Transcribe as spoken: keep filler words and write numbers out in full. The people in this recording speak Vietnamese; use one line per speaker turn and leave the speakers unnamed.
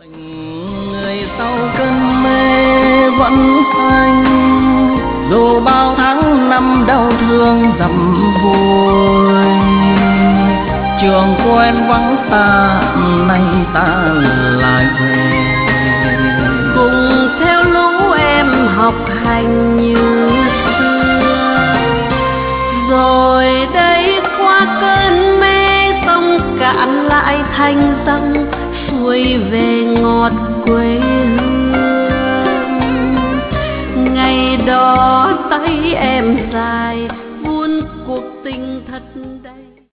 Người sau cơn mê vẫn thanh, dù bao tháng năm đau thương dầm vui. Trường quen vắng ta, nay ta lại về,
cùng theo lũ em học hành như xưa. Rồi đây qua cơn mê, sông cạn lại thành dòng, xuôi về ngọt quê hương. Ngày đó tay em dài